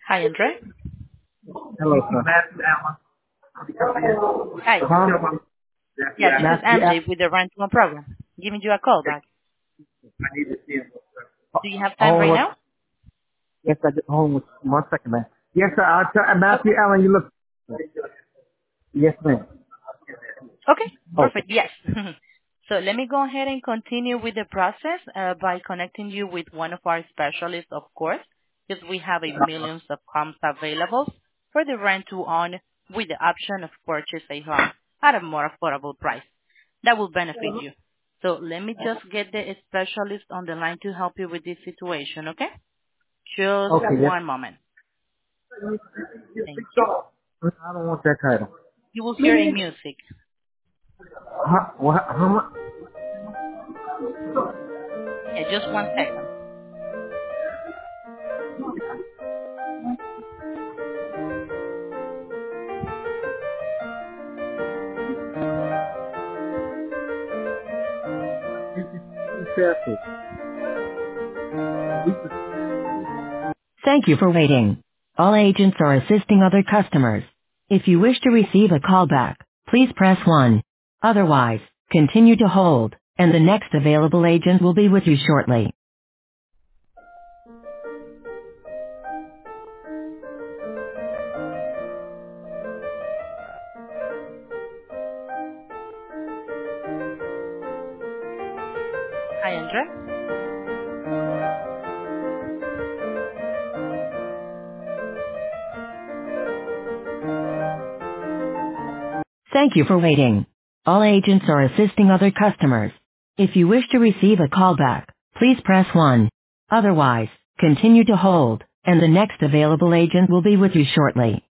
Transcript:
Hi, Andre. Hello, sir. Hi. Huh? Yeah, this is Matthew, Angie with the Rent One program. Giving you a call back. Do you have time right what? now? Yes, I just, hold on 1 second, man. Yes, sir. Okay. Matthew Allen, you look. Yes, ma'am. Okay. Okay. Perfect. Yes. So let me go ahead and continue with the process by connecting you with one of our specialists, of course, because we have a millions of homes available for the rent to own with the option of purchase a home at a more affordable price. That will benefit you. So let me just get the specialist on the line to help you with this situation, okay? Just Okay, yes. one moment. Thank you. I don't want that title. You will hear a music. How much? Yeah, just 1 second. Thank you for waiting. All agents are assisting other customers. If you wish to receive a callback, please press 1. Otherwise, continue to hold, and the next available agent will be with you shortly. Hi, Andrea. Thank you for waiting. All agents are assisting other customers. If you wish to receive a callback, please press 1. Otherwise, continue to hold, and the next available agent will be with you shortly.